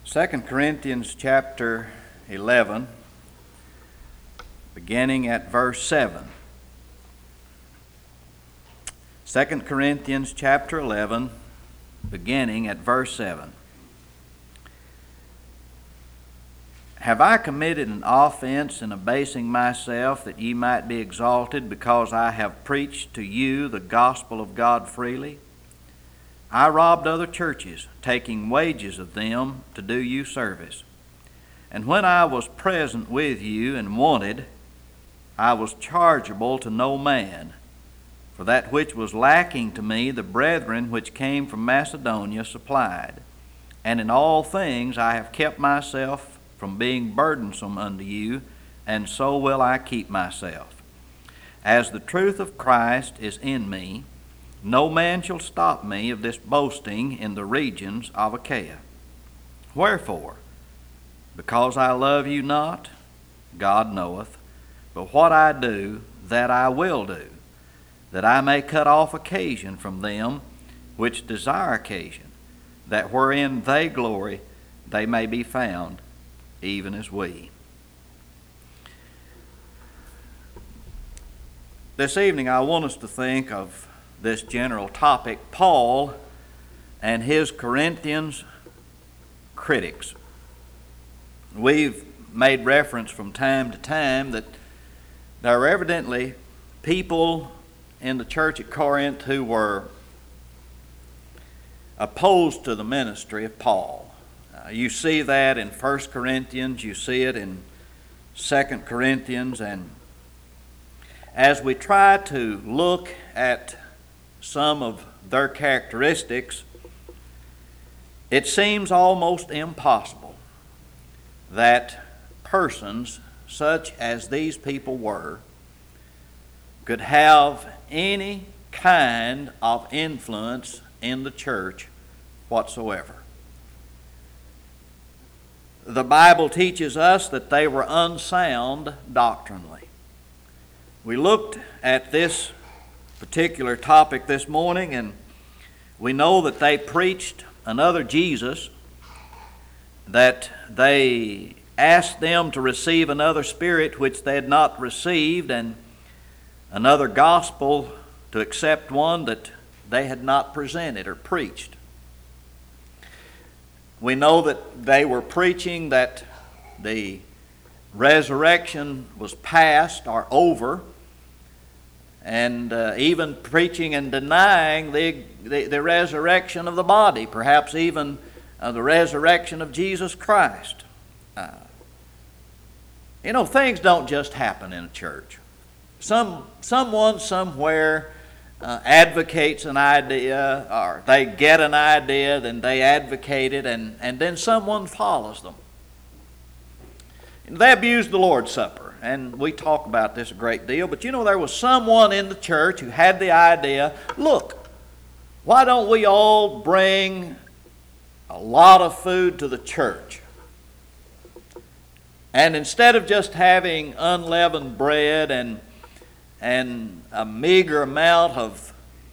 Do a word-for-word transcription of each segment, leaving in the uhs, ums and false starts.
Second Corinthians chapter eleven, beginning at verse seven. Second Corinthians chapter eleven, beginning at verse seven. Have I committed an offense in abasing myself, that ye might be exalted, because I have preached to you the gospel of God freely? I robbed other churches, taking wages of them to do you service. And when I was present with you and wanted, I was chargeable to no man. For that which was lacking to me, the brethren which came from Macedonia supplied. And in all things I have kept myself from being burdensome unto you, and so will I keep myself. As the truth of Christ is in me, no man shall stop me of this boasting in the regions of Achaia. Wherefore? Because I love you not? God knoweth. But what I do, that I will do, that I may cut off occasion from them which desire occasion, that wherein they glory, they may be found, even as we. This evening I want us to think of this general topic, Paul and his Corinthians critics. We've made reference from time to time that there are evidently people in the church at Corinth who were opposed to the ministry of Paul. Uh, you see that in First Corinthians, you see it in Second Corinthians, and as we try to look at some of their characteristics, it seems almost impossible that persons such as these people were could have any kind of influence in the church whatsoever. The Bible teaches us that they were unsound doctrinally. We looked at this particular topic this morning, and we know that they preached another Jesus, that they asked them to receive another spirit which they had not received, and another gospel to accept one that they had not presented or preached. We know that they were preaching that the resurrection was past or over, and uh, even preaching and denying the, the, the resurrection of the body, perhaps even uh, the resurrection of Jesus Christ. Uh, you know, things don't just happen in a church. Some someone somewhere uh, advocates an idea, or they get an idea, then they advocate it, and, and then someone follows them. They abused the Lord's Supper, and we talk about this a great deal, but you know, there was someone in the church who had the idea, look, why don't we all bring a lot of food to the church? And instead of just having unleavened bread and, and a meager amount of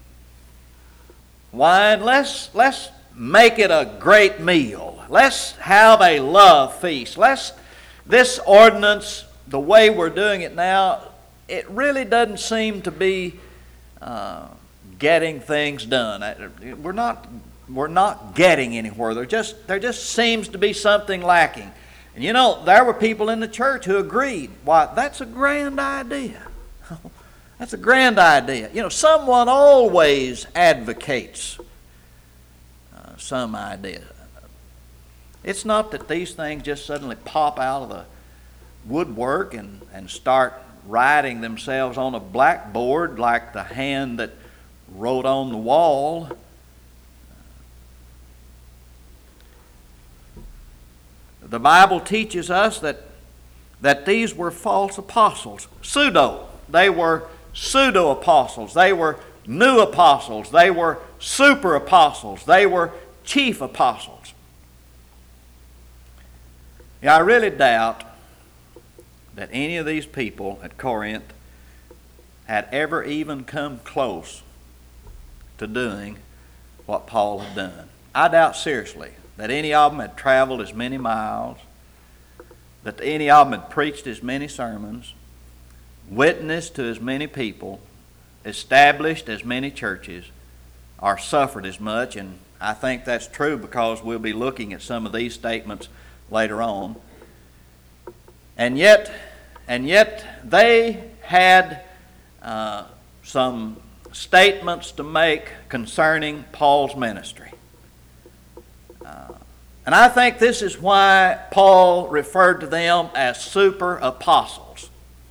wine, let's, let's make it a great meal. Let's have a love feast. Let's This ordinance, the way we're doing it now, it really doesn't seem to be uh, getting things done. We're not, we're not getting anywhere. There just, there just seems to be something lacking. And you know, there were people in the church who agreed. Why, that's a grand idea. That's a grand idea. You know, someone always advocates uh, some idea. It's not that these things just suddenly pop out of the woodwork and, and start writing themselves on a blackboard like the hand that wrote on the wall. The Bible teaches us that, that these were false apostles, pseudo. They were pseudo-apostles. They were new apostles. They were super apostles. They were chief apostles. Yeah, I really doubt that any of these people at Corinth had ever even come close to doing what Paul had done. I doubt seriously that any of them had traveled as many miles, that any of them had preached as many sermons, witnessed to as many people, established as many churches, or suffered as much. And I think that's true because we'll be looking at some of these statements later on. And yet, and yet they had uh, some statements to make concerning Paul's ministry. Uh, and I think this is why Paul referred to them as super apostles.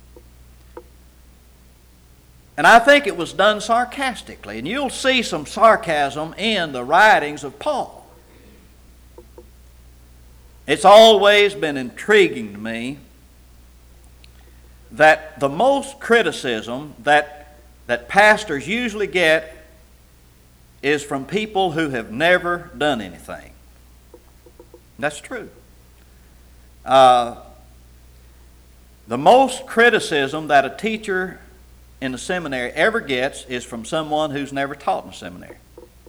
And I think it was done sarcastically. And you'll see some sarcasm in the writings of Paul. It's always been intriguing to me that the most criticism that, that pastors usually get is from people who have never done anything. That's true. Uh, the most criticism that a teacher in the seminary ever gets is from someone who's never taught in the seminary.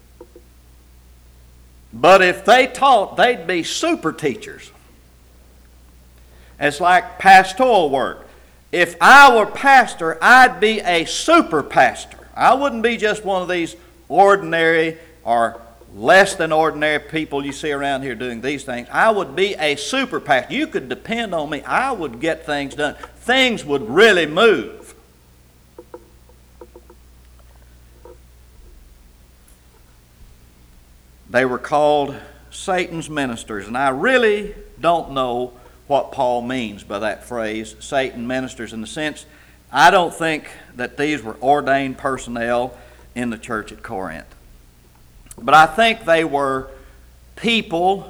But if they taught, they'd be super teachers. It's like pastoral work. If I were pastor, I'd be a super pastor. I wouldn't be just one of these ordinary or less than ordinary people you see around here doing these things. I would be a super pastor. You could depend on me. I would get things done. Things would really move. They were called Satan's ministers, and I really don't know what Paul means by that phrase, Satan ministers, in the sense, I don't think that these were ordained personnel in the church at Corinth. But I think they were people,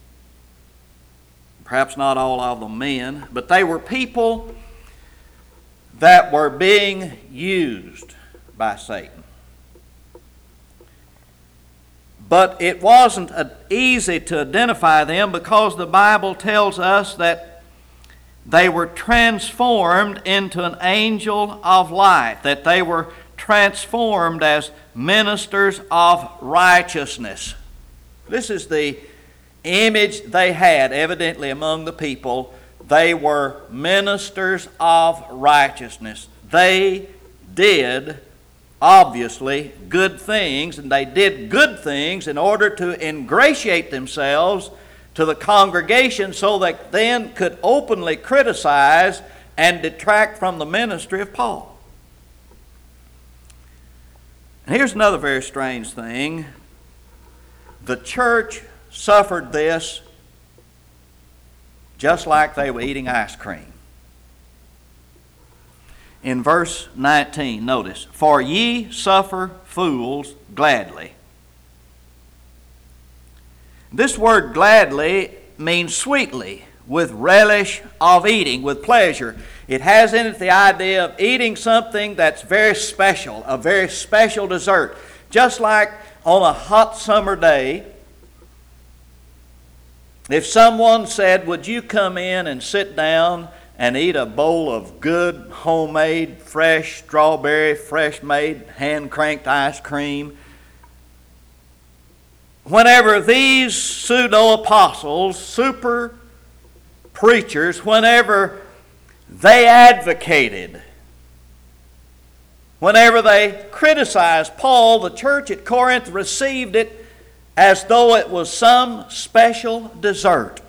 perhaps not all of them men, but they were people that were being used by Satan. But it wasn't easy to identify them because the Bible tells us that they were transformed into an angel of light, that they were transformed as ministers of righteousness. This is the image they had evidently among the people. They were ministers of righteousness. They did obviously good things, and they did good things in order to ingratiate themselves to the congregation so that then could openly criticize and detract from the ministry of Paul. And here's another very strange thing. The church suffered this just like they were eating ice cream. In verse nineteen, notice, for ye suffer fools gladly. This word gladly means sweetly, with relish of eating, with pleasure. It has in it the idea of eating something that's very special, a very special dessert. Just like on a hot summer day, if someone said, would you come in and sit down and eat a bowl of good, homemade, fresh strawberry, fresh-made, hand-cranked ice cream. Whenever these pseudo-apostles, super preachers, whenever they advocated, whenever they criticized Paul, the church at Corinth received it as though it was some special dessert.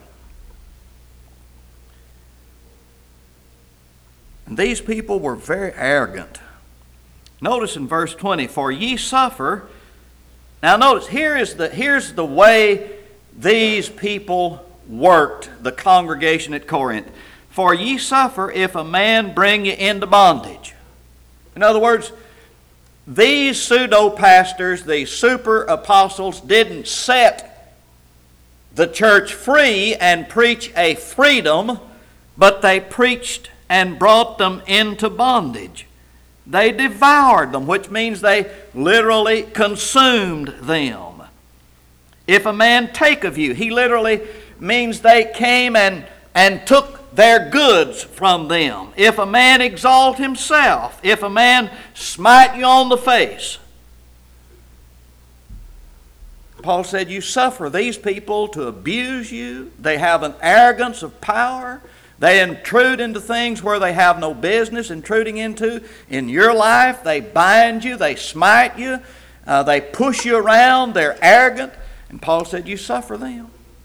These people were very arrogant. Notice in verse twenty, for ye suffer. Now notice, here is the, here's the way these people worked, the congregation at Corinth. For ye suffer if a man bring you into bondage. In other words, these pseudo-pastors, these super apostles, didn't set the church free and preach a freedom, but they preached and brought them into bondage. They devoured them, which means they literally consumed them. If a man take of you, he literally means they came and, and took their goods from them. If a man exalt himself, if a man smite you on the face, Paul said, you suffer these people to abuse you. They have an arrogance of power. They intrude into things where they have no business intruding into. In your life, they bind you, they smite you, uh, they push you around, they're arrogant. And Paul said, you suffer them.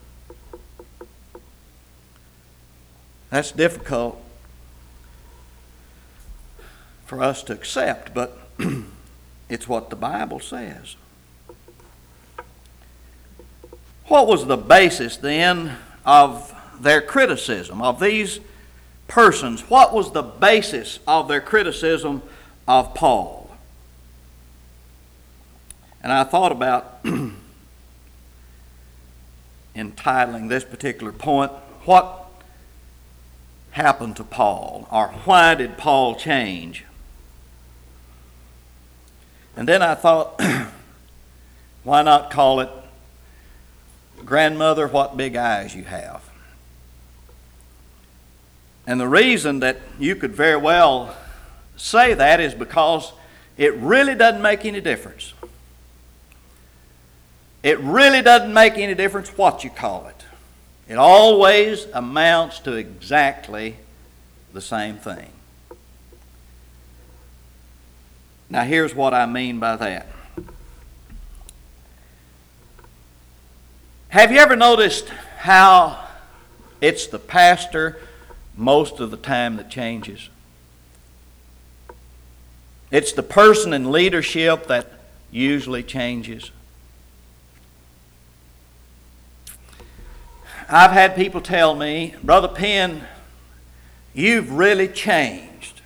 That's difficult for us to accept, but it's what the Bible says. What was the basis then of their criticism of these persons? What was the basis of their criticism of Paul? And I thought about entitling this particular point, What happened to Paul? Or why did Paul change? And then I thought, why not call it, Grandmother, what big eyes you have? And the reason that you could very well say that is because it really doesn't make any difference. It really doesn't make any difference what you call it. It always amounts to exactly the same thing. Now here's what I mean by that. Have you ever noticed how it's the pastor most of the time that changes? It's the person in leadership that usually changes. I've had people tell me, Brother Penn, you've really changed.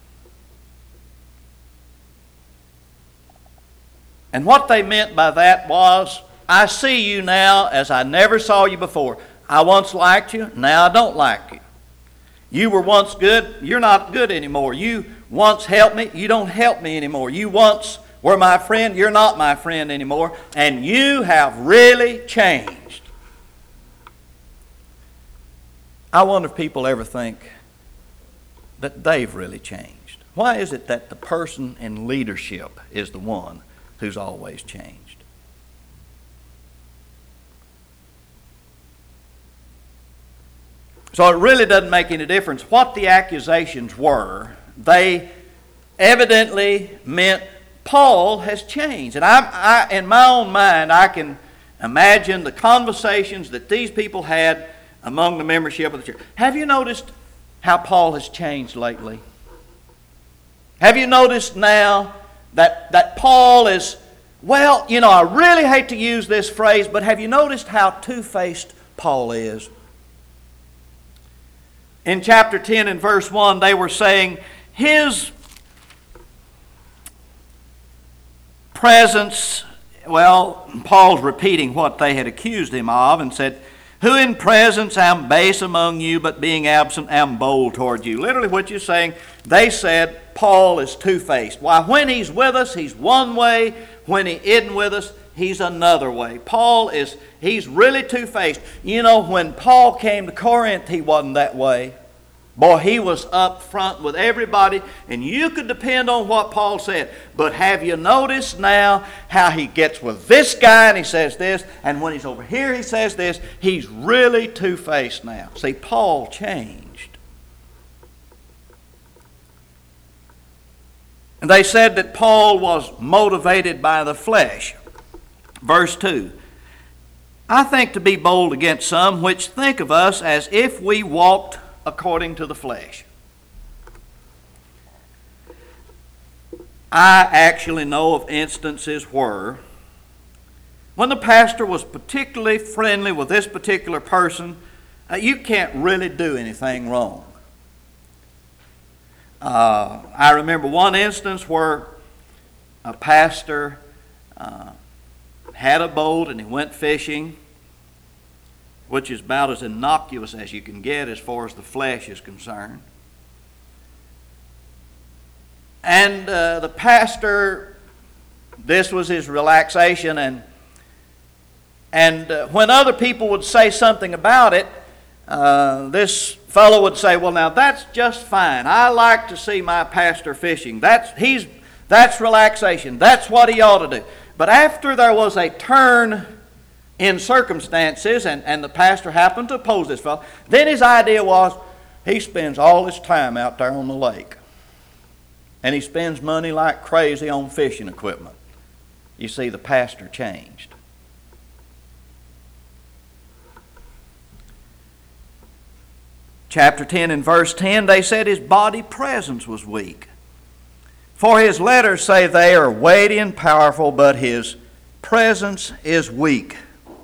And what they meant by that was, I see you now as I never saw you before. I once liked you, now I don't like you. You were once good, you're not good anymore. You once helped me, you don't help me anymore. You once were my friend, you're not my friend anymore. And you have really changed. I wonder if people ever think that they've really changed. Why is it that the person in leadership is the one who's always changed? So it really doesn't make any difference what the accusations were. They evidently meant Paul has changed. And I, I, in my own mind, I can imagine the conversations that these people had among the membership of the church. Have you noticed how Paul has changed lately? Have you noticed now that, that Paul is, well, you know, I really hate to use this phrase, but have you noticed how two-faced Paul is? In chapter ten and verse one, they were saying, his presence, well, Paul's repeating what they had accused him of and said, who in presence am base among you, but being absent am bold toward you. Literally what you're saying, they said Paul is two-faced. Why, when he's with us, he's one way. When he isn't with us, he's another way. Paul is, he's really two-faced. You know, when Paul came to Corinth, he wasn't that way. Boy, he was up front with everybody, and you could depend on what Paul said. But have you noticed now how he gets with this guy and he says this, and when he's over here he says this? He's really two-faced now. See, Paul changed. And they said that Paul was motivated by the flesh. Verse two. I think to be bold against some which think of us as if we walked according to the flesh. I actually know of instances where, when the pastor was particularly friendly with this particular person, uh, you can't really do anything wrong. Uh, I remember one instance where a pastor uh, had a boat and he went fishing, which is about as innocuous as you can get as far as the flesh is concerned. And uh, the pastor, this was his relaxation, and and uh, when other people would say something about it, uh, this fellow would say, well, now that's just fine. I like to see my pastor fishing. That's, he's, that's relaxation. That's what he ought to do. But after there was a turn in circumstances, and, and the pastor happened to oppose this fellow, then his idea was he spends all his time out there on the lake. And he spends money like crazy on fishing equipment. You see, the pastor changed. Chapter ten and verse ten, they said his body presence was weak. For his letters say they are weighty and powerful, but his presence is weak.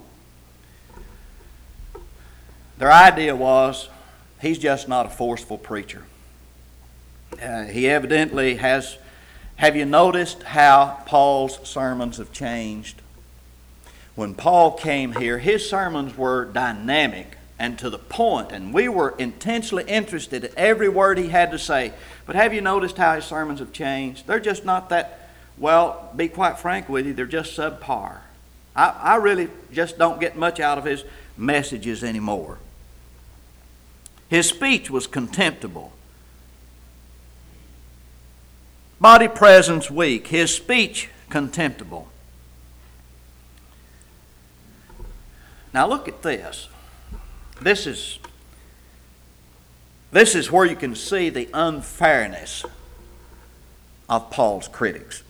Their idea was he's just not a forceful preacher. Uh, he evidently has, have you noticed how Paul's sermons have changed? When Paul came here, his sermons were dynamic and to the point, and we were intensely interested in every word he had to say. But have you noticed how his sermons have changed? They're just not that, well, be quite frank with you, they're just subpar. I, I really just don't get much out of his messages anymore. His speech was contemptible. Body presence weak. His speech contemptible. Now look at this. This is, this is where you can see the unfairness of Paul's critics.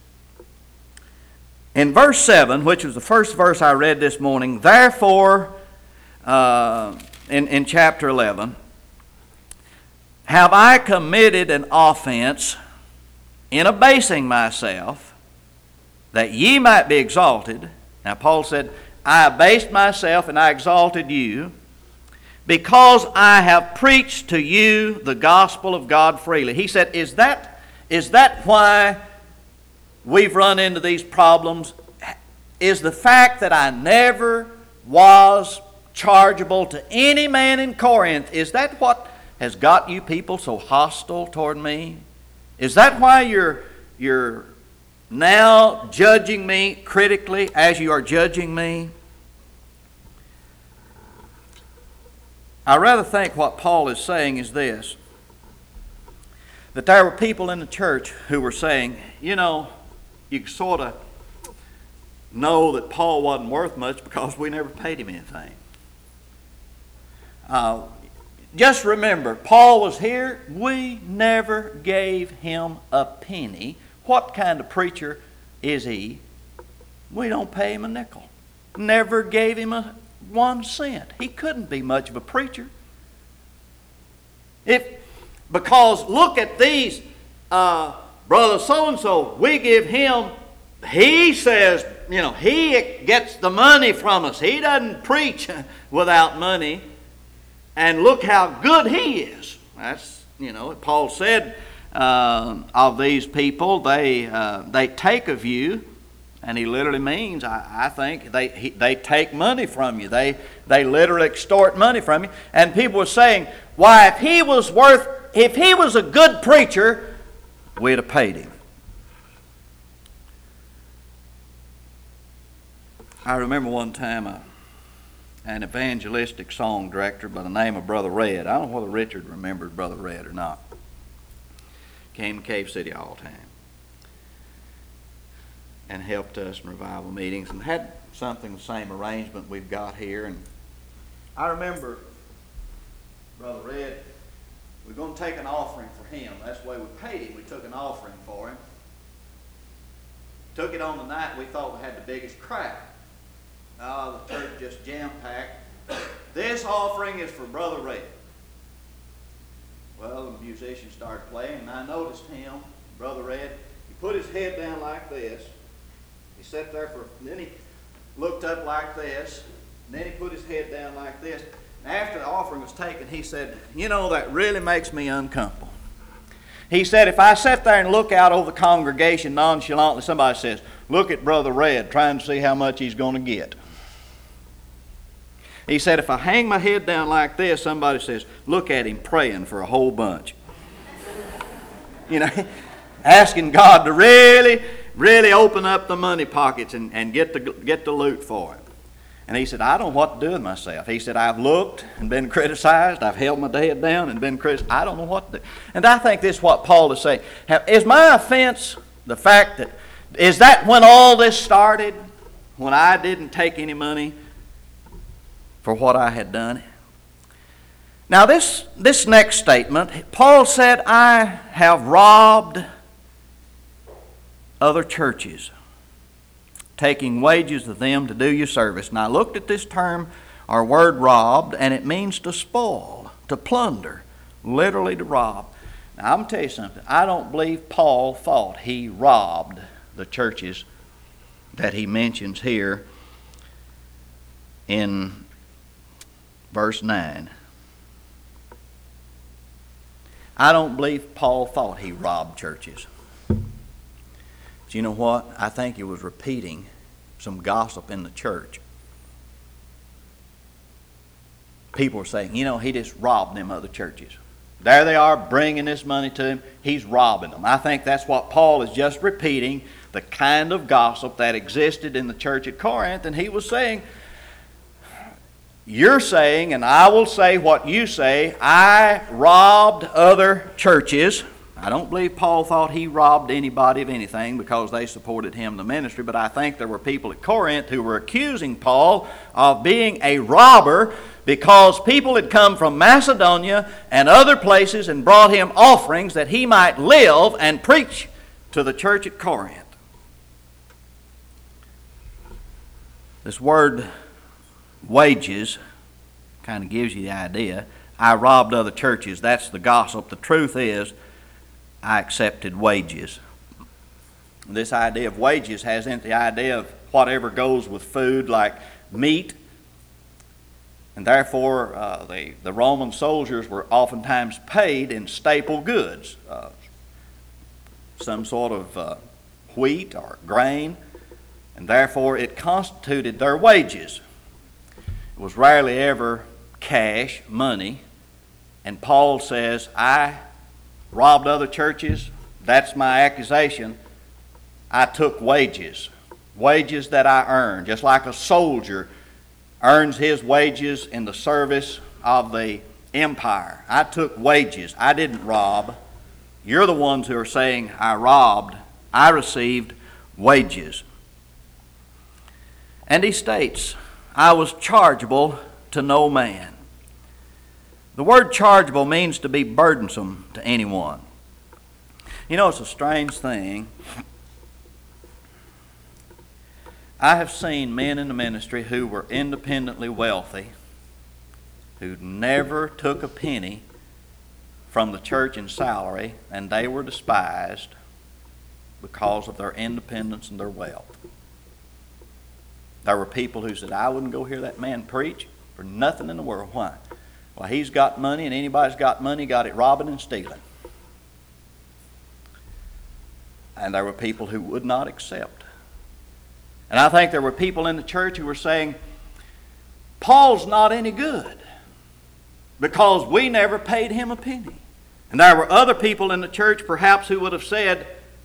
In verse seven, which was the first verse I read this morning, therefore, uh, in, in chapter eleven, have I committed an offense in abasing myself, that ye might be exalted. Now Paul said, I abased myself and I exalted you, because I have preached to you the gospel of God freely. He said, is that, is that why we've run into these problems? Is the fact that I never was chargeable to any man in Corinth, is that what has got you people so hostile toward me? Is that why you're, you're now judging me critically as you are judging me? I rather think what Paul is saying is this, that there were people in the church who were saying, you know, you sort of know that Paul wasn't worth much because we never paid him anything. Uh, Just remember, Paul was here. We never gave him a penny. What kind of preacher is he? We don't pay him a nickel. Never gave him a one cent. He couldn't be much of a preacher. If, because look at these, uh, brother so-and-so, we give him, he says, you know, he gets the money from us. He doesn't preach without money. And look how good he is. That's, you know, Paul said uh, of these people, they uh, they take of you, and he literally means, I, I think, they he, they take money from you. They they literally extort money from you. And people were saying, why, if he was worth, if he was a good preacher, we'd have paid him. I remember one time a an evangelistic song director by the name of Brother Red. I don't know whether Richard remembers Brother Red or not. Came to Cave City all the time and helped us in revival meetings and had something the same arrangement we've got here. And I remember Brother Red, we're going to take an offering for him. That's the way we paid him. We took an offering for him. Took it on the night we thought we had the biggest crowd. Oh, the church just jam-packed. This offering is for Brother Red. Well, the musician started playing, and I noticed him, Brother Red. He put his head down like this. He sat there for, and then he looked up like this, and then he put his head down like this. And after the offering was taken, he said, you know, that really makes me uncomfortable. He said, if I sit there and look out over the congregation nonchalantly, somebody says, look at Brother Red, trying to see how much he's going to get. He said, if I hang my head down like this, somebody says, look at him praying for a whole bunch. You know, asking God to really, really open up the money pockets and, and get the get the loot for him. And he said, I don't know what to do with myself. He said, I've looked and been criticized. I've held my head down and been criticized. I don't know what to do. And I think this is what Paul is saying. Is my offense the fact that, is that when all this started? When I didn't take any money? for what I had done. Now this, this next statement, Paul said, I have robbed other churches, taking wages of them to do you service. And I looked at this term, our word robbed, and it means to spoil, to plunder, literally to rob. Now I'm going to tell you something. I don't believe Paul thought he robbed the churches that he mentions here in verse nine. I don't believe Paul thought he robbed churches. But you know what? I think he was repeating some gossip in the church. People are saying, you know, he just robbed them other churches. There they are bringing this money to him. He's robbing them. I think that's what Paul is just repeating, the kind of gossip that existed in the church at Corinth. And he was saying, you're saying, and I will say what you say, I robbed other churches. I don't believe Paul thought he robbed anybody of anything because they supported him in the ministry, but I think there were people at Corinth who were accusing Paul of being a robber because people had come from Macedonia and other places and brought him offerings that he might live and preach to the church at Corinth. This word wages kind of gives you the idea. I robbed other churches. That's the gossip. The truth is, I accepted wages. This idea of wages has in it the idea of whatever goes with food, like meat. And therefore, uh, the, the Roman soldiers were oftentimes paid in staple goods, uh, some sort of uh, wheat or grain, and therefore it constituted their wages. It was rarely ever cash, money, and Paul says, I robbed other churches. That's my accusation. I took wages, wages that I earned, just like a soldier earns his wages in the service of the empire. I took wages. I didn't rob. You're the ones who are saying I robbed. I received wages. And he states, I was chargeable to no man. The word chargeable means to be burdensome to anyone. You know, it's a strange thing. I have seen men in the ministry who were independently wealthy, who never took a penny from the church in salary, and they were despised because of their independence and their wealth. There were people who said, I wouldn't go hear that man preach for nothing in the world. Why? Well, he's got money, and anybody's got money got it robbing and stealing. And there were people who would not accept. And I think there were people in the church who were saying, Paul's not any good because we never paid him a penny. And there were other people in the church perhaps who would have said,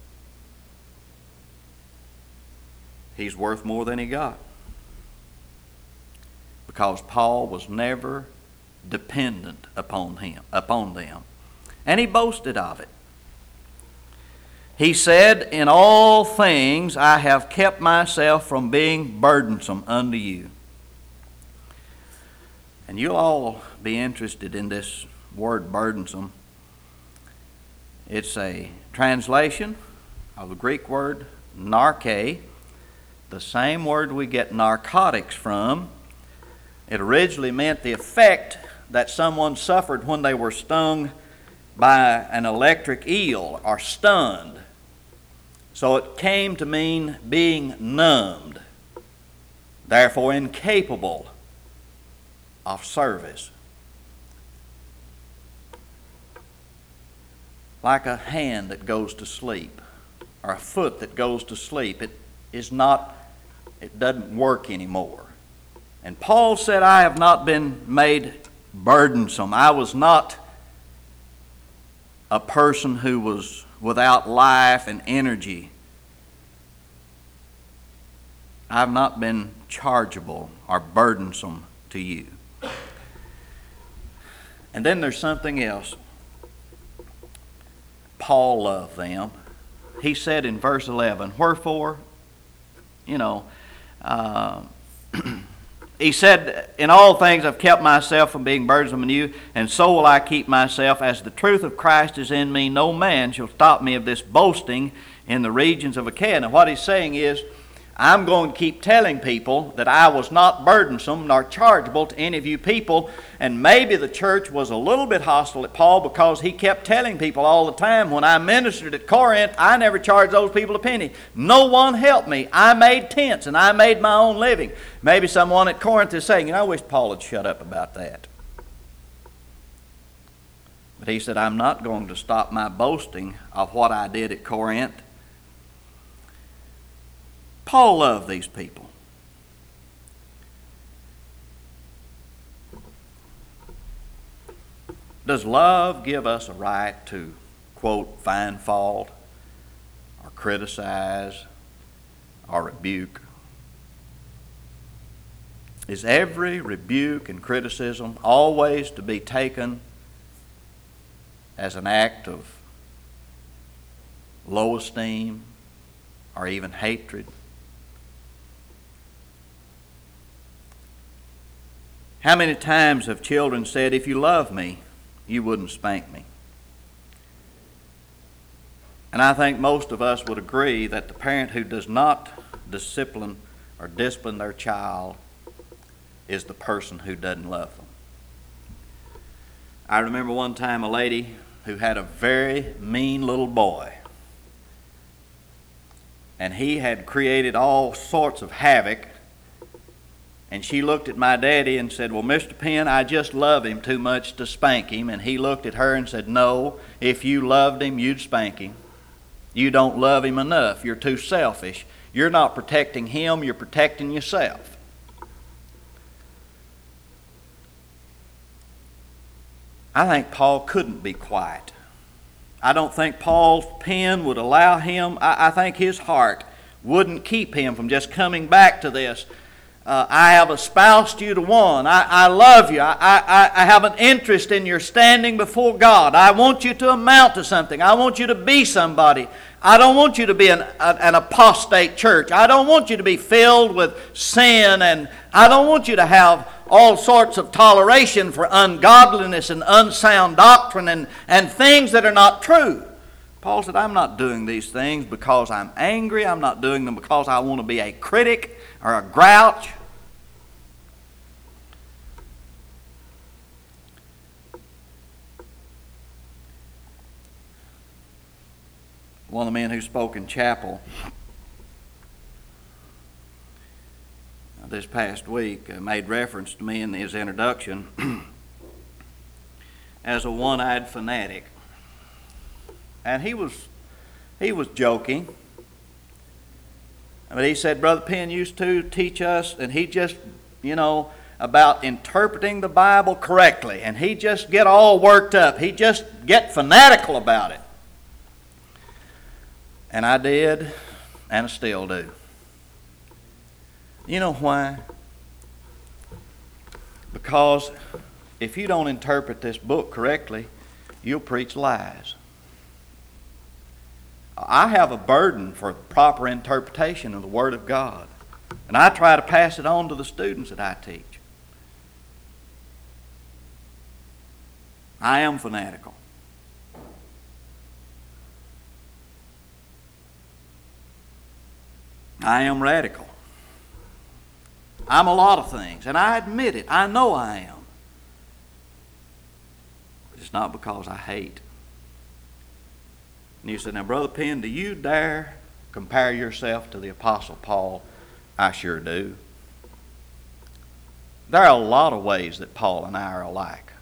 he's worth more than he got. Because Paul was never dependent upon him, upon them. And he boasted of it. He said, in all things I have kept myself from being burdensome unto you. And you'll all be interested in this word burdensome. It's a translation of the Greek word narke, the same word we get narcotics from. It originally meant the effect that someone suffered when they were stung by an electric eel or stunned. So it came to mean being numbed, therefore incapable of service. Like a hand that goes to sleep or a foot that goes to sleep. It is not, it doesn't work anymore. And Paul said, I have not been made burdensome. I was not a person who was without life and energy. I've not been chargeable or burdensome to you. And then there's something else. Paul loved them. He said in verse eleven, wherefore, you know, uh, he said, in all things I've kept myself from being burdensome to you, and so will I keep myself. As the truth of Christ is in me, no man shall stop me of this boasting in the regions of Achaia. Now what he's saying is, I'm going to keep telling people that I was not burdensome nor chargeable to any of you people. And maybe the church was a little bit hostile at Paul because he kept telling people all the time, when I ministered at Corinth, I never charged those people a penny. No one helped me. I made tents and I made my own living. Maybe someone at Corinth is saying, you know, I wish Paul had shut up about that. But he said, I'm not going to stop my boasting of what I did at Corinth. Paul loved these people. Does love give us a right to, quote, find fault or criticize or rebuke? Is every rebuke and criticism always to be taken as an act of low esteem or even hatred? How many times have children said, if you love me, you wouldn't spank me? And I think most of us would agree that the parent who does not discipline or discipline their child is the person who doesn't love them. I remember one time a lady who had a very mean little boy. And he had created all sorts of havoc. And she looked at my daddy and said, well, Mister Penn, I just love him too much to spank him. And he looked at her and said, no, if you loved him, you'd spank him. You don't love him enough. You're too selfish. You're not protecting him, you're protecting yourself. I think Paul couldn't be quiet. I don't think Paul's pen would allow him. I, I think his heart wouldn't keep him from just coming back to this. Uh, I have espoused you to one. I, I love you. I, I, I have an interest in your standing before God. I want you to amount to something. I want you to be somebody. I don't want you to be an, an, an apostate church. I don't want you to be filled with sin, and I don't want you to have all sorts of toleration for ungodliness and unsound doctrine and, and things that are not true. Paul said, I'm not doing these things because I'm angry. I'm not doing them because I want to be a critic or a grouch. One of the men who spoke in chapel this past week made reference to me in his introduction as a one-eyed fanatic. And he was he was joking. But he said, Brother Penn used to teach us, and he just, you know, about interpreting the Bible correctly. And he just get all worked up. He just get fanatical about it. And I did, and I still do. You know why? Because if you don't interpret this book correctly, you'll preach lies. I have a burden for proper interpretation of the Word of God. And I try to pass it on to the students that I teach. I am fanatical. I am radical. I'm a lot of things, and I admit it. I know I am. But it's not because I hate. And you said, now, Brother Penn, do you dare compare yourself to the Apostle Paul? I sure do. There are a lot of ways that Paul and I are alike.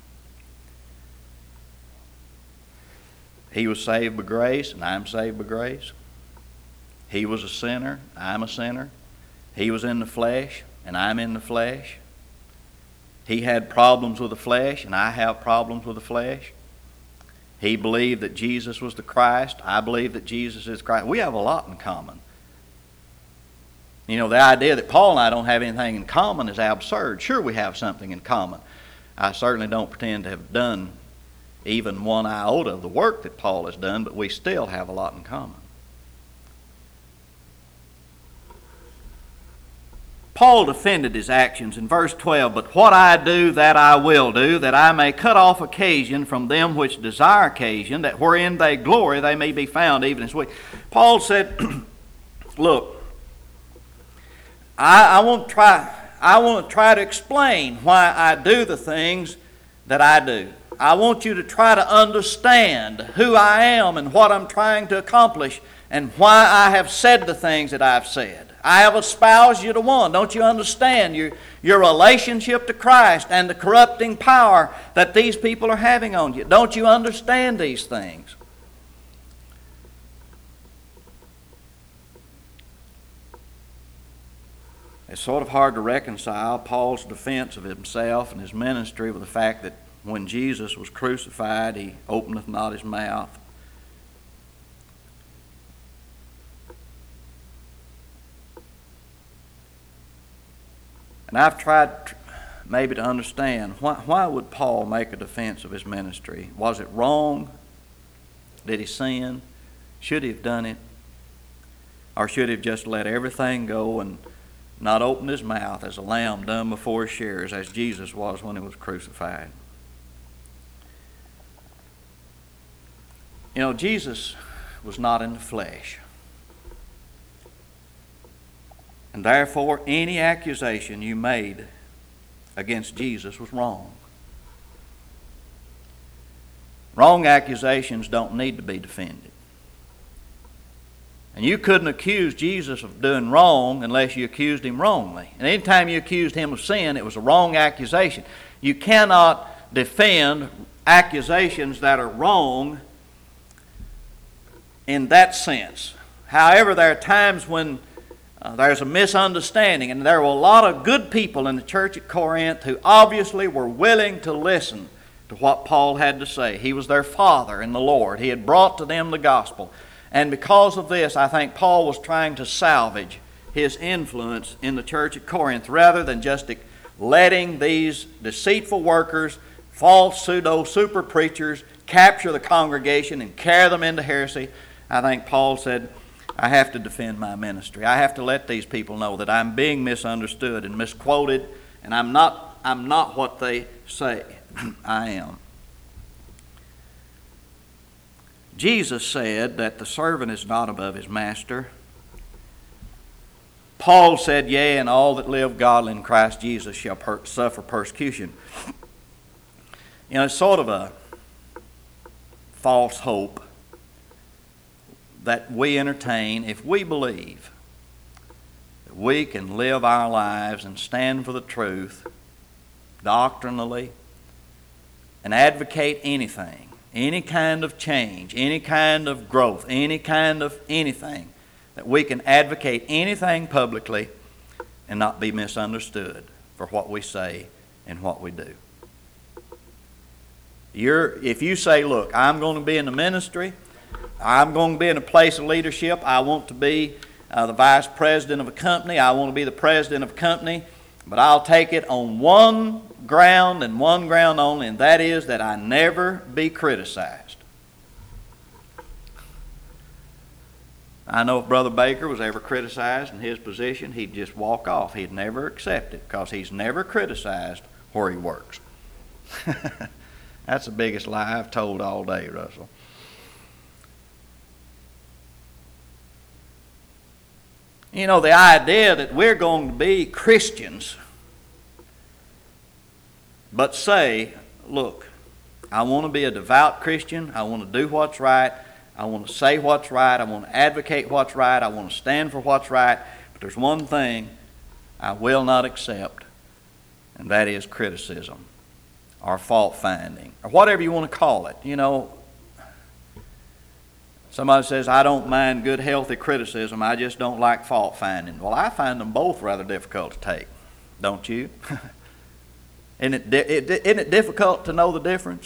He was saved by grace, and I'm saved by grace. He was a sinner, I'm a sinner. He was in the flesh, and I'm in the flesh. He had problems with the flesh, and I have problems with the flesh. He believed that Jesus was the Christ. I believe that Jesus is Christ. We have a lot in common. You know, the idea that Paul and I don't have anything in common is absurd. Sure, we have something in common. I certainly don't pretend to have done even one iota of the work that Paul has done, but we still have a lot in common. Paul defended his actions in verse twelve, "But what I do, that I will do, that I may cut off occasion from them which desire occasion, that wherein they glory they may be found even as we." Paul said, look, I, I want to try I want to try to explain why I do the things that I do. I want you to try to understand who I am and what I'm trying to accomplish and why I have said the things that I've said. I have espoused you to one. Don't you understand your, your relationship to Christ and the corrupting power that these people are having on you? Don't you understand these things? It's sort of hard to reconcile Paul's defense of himself and his ministry with the fact that when Jesus was crucified, he openeth not his mouth. And I've tried maybe to understand, why, why would Paul make a defense of his ministry? Was it wrong? Did he sin? Should he have done it? Or should he have just let everything go and not opened his mouth as a lamb dumb before his shearers, as Jesus was when he was crucified? You know, Jesus was not in the flesh. And therefore, any accusation you made against Jesus was wrong. Wrong accusations don't need to be defended. And you couldn't accuse Jesus of doing wrong unless you accused him wrongly. And anytime you accused him of sin, it was a wrong accusation. You cannot defend accusations that are wrong in that sense. However, there are times when uh, there's a misunderstanding, and there were a lot of good people in the church at Corinth who obviously were willing to listen to what Paul had to say. He was their father in the Lord. He had brought to them the gospel. And because of this, I think Paul was trying to salvage his influence in the church at Corinth rather than just letting these deceitful workers, false pseudo-super preachers, capture the congregation and carry them into heresy. I think Paul said, I have to defend my ministry. I have to let these people know that I'm being misunderstood and misquoted, and I'm not, I'm not what they say I am. Jesus said that the servant is not above his master. Paul said, yea, and all that live godly in Christ Jesus shall per- suffer persecution. You know, it's sort of a false hope that we entertain if we believe that we can live our lives and stand for the truth doctrinally and advocate anything, any kind of change, any kind of growth, any kind of anything, that we can advocate anything publicly and not be misunderstood for what we say and what we do. You're, if you say, look, I'm going to be in the ministry, I'm going to be in a place of leadership, I want to be uh, the vice president of a company, I want to be the president of a company, but I'll take it on one ground and one ground only, and that is that I never be criticized. I know if Brother Baker was ever criticized in his position, he'd just walk off. He'd never accept it because he's never criticized where he works. That's the biggest lie I've told all day, Russell. You know, the idea that we're going to be Christians but say, look, I want to be a devout Christian, I want to do what's right, I want to say what's right, I want to advocate what's right, I want to stand for what's right, but there's one thing I will not accept, and that is criticism or fault finding or whatever you want to call it. You know, somebody says, I don't mind good, healthy criticism, I just don't like fault finding. Well, I find them both rather difficult to take, don't you? Isn't it, isn't it difficult to know the difference?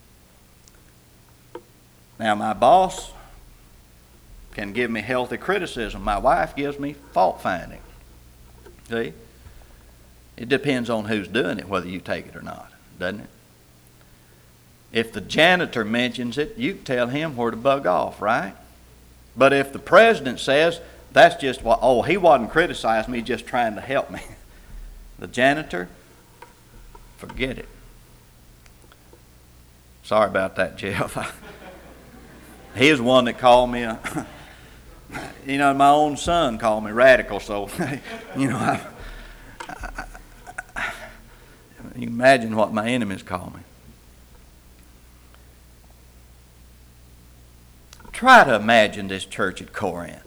Now, my boss can give me healthy criticism. My wife gives me fault finding. See? It depends on who's doing it, whether you take it or not, doesn't it? If the janitor mentions it, you can tell him where to bug off, right? But if the president says, that's just what, oh, he wasn't criticizing me, just trying to help me. The janitor, forget it. Sorry about that, Jeff. He was one that called me, a, you know, my own son called me radical, so, you know, I, I, I, you can imagine what my enemies call me. Try to imagine this church at Corinth.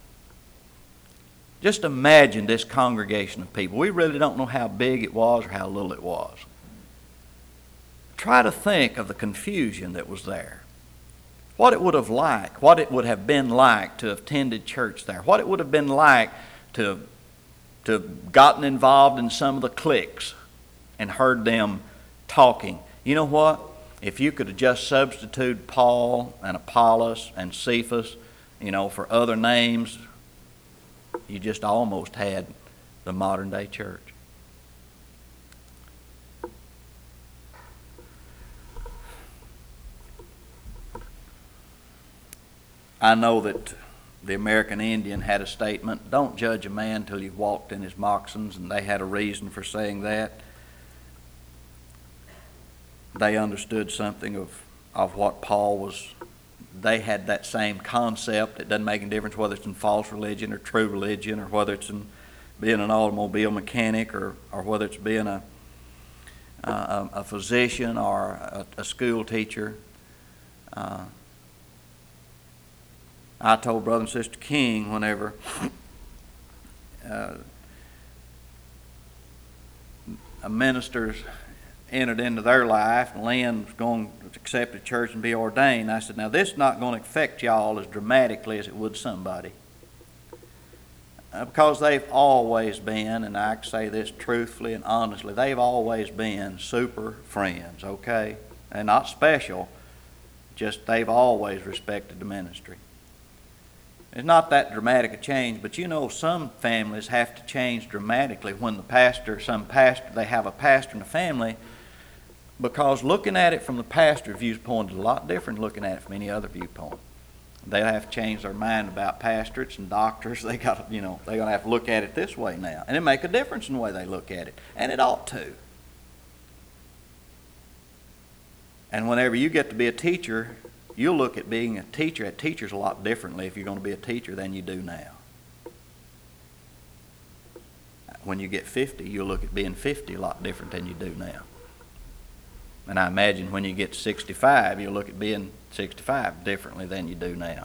Just imagine this congregation of people. We really don't know how big it was or how little it was. Try to think of the confusion that was there. What it would have liked, what it would have been like to have attended church there. What it would have been like to, to have gotten involved in some of the cliques and heard them talking. You know what? If you could have just substituted Paul and Apollos and Cephas, you know, for other names, you just almost had the modern day church. I know that the American Indian had a statement, don't judge a man till you've walked in his moccasins, and they had a reason for saying that. They understood something of, of what Paul was. They had that same concept. It doesn't make any difference whether it's in false religion or true religion, or whether it's in being an automobile mechanic, or, or whether it's being a, a, a physician or a, a school teacher. Uh, I told Brother and Sister King whenever uh, a minister's entered into their life, and Lynn was going to accept the church and be ordained. I said, now this is not going to affect y'all as dramatically as it would somebody. Uh, because they've always been, and I can say this truthfully and honestly, they've always been super friends, okay? And not special, just they've always respected the ministry. It's not that dramatic a change, but you know some families have to change dramatically when the pastor, some pastor, they have a pastor in the family, because looking at it from the pastor's viewpoint is a lot different than looking at it from any other viewpoint. They have to change their mind about pastorates and doctors. They got, you know, they're going to have to look at it this way now, and it make a difference in the way they look at it, and it ought to. And whenever you get to be a teacher, you'll look at being a teacher at teachers a lot differently if you're going to be a teacher than you do now. When you get fifty, you'll look at being fifty a lot different than you do now. And I imagine when you get sixty-five, you'll look at being sixty-five differently than you do now.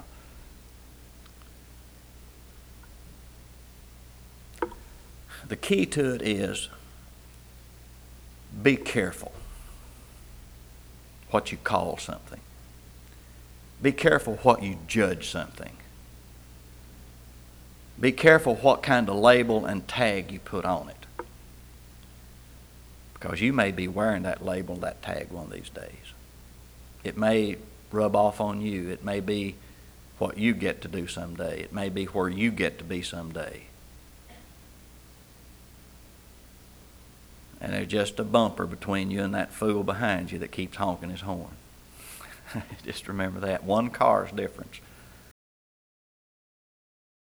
The key to it is be careful what you call something. Be careful what you judge something. Be careful what kind of label and tag you put on it. Because you may be wearing that label, that tag one of these days. It may rub off on you. It may be what you get to do someday. It may be where you get to be someday. And there's just a bumper between you and that fool behind you that keeps honking his horn. Just remember that. One car's difference.